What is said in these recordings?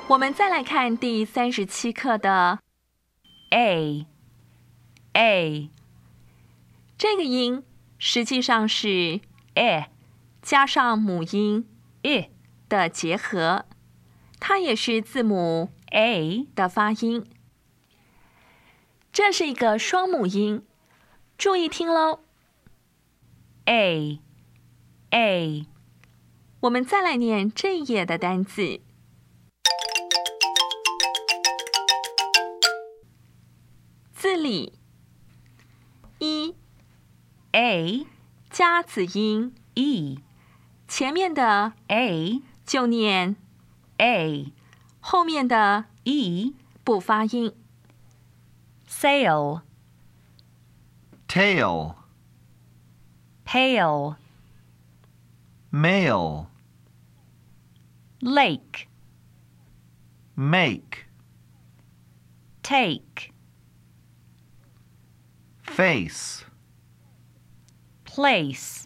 我们再来看第37课的 a 这个音，实际上是 加上母音 i 的结合，它也是字母 a 的发音。这是一个双母音，注意听喽。 a 我们再来念这一页的单字。字里 a 加子音 e 前面的 a 就念 a 后面的 e 不发音。 sail tail, pale mail, lake make, take face, place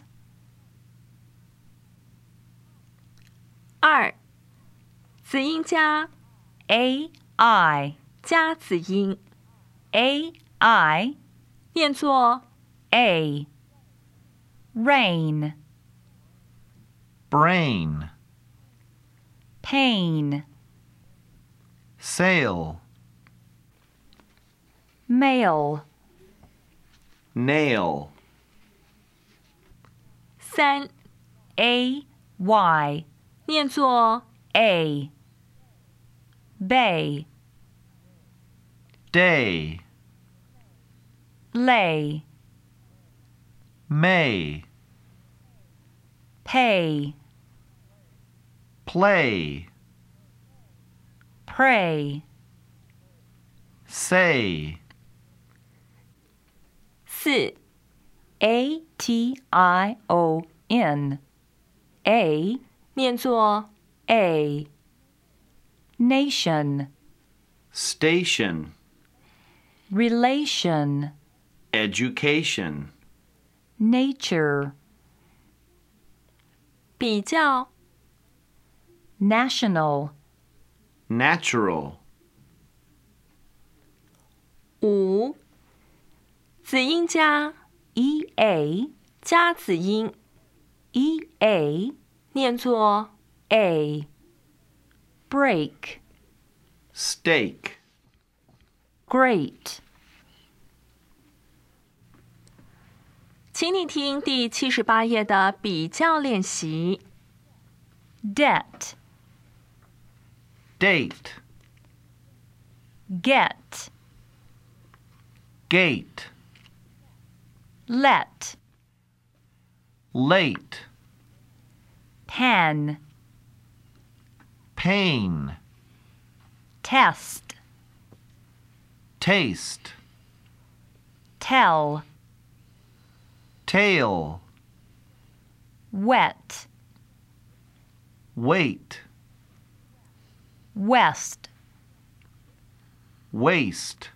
2子音加 a i 加子音 a i 念作 a rain brain, pain sail, mail nail, 3 a y 念作 a bay day, lay may, pay play, pray say, 4 a t i o n a 念作 a nation station, relation education, nature 比较 national natural, 5子音加 e a 加子音 e a 念作 a break steak, great 请你听第78页的比较练习。 debt date, get gate, let late, pan pain, test taste, tell tail, wet wait, west waste,